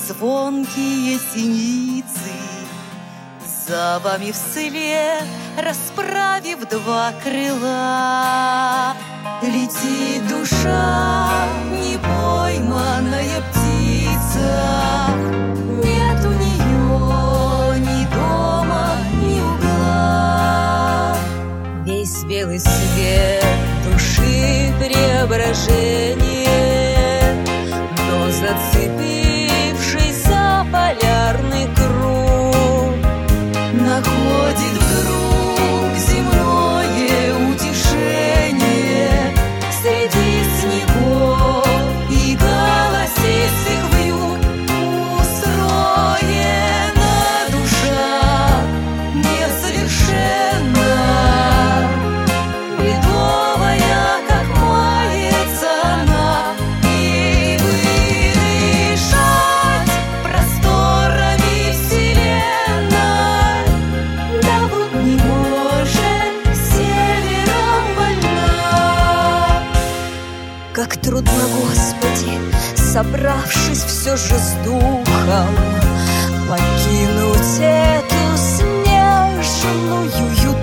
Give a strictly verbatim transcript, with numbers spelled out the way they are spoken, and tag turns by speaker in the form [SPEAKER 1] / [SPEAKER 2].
[SPEAKER 1] звонкие синицы. За вами вслед, расправив два крыла, летит душа, непойманная птица. Нет у нее ни дома, ни угла. Весь белый свет души преображение, но зацепившись за полярный круг, находит вдруг земное утешение среди снегов и голосистых вьюг. Устроена душа несовершенна, бредовая, как мается она, и выдышать просторами вселенной да вот не может, севером больна. Как трудно, Господи, собравшись все же с духом, покинуть эту снежную ютуб.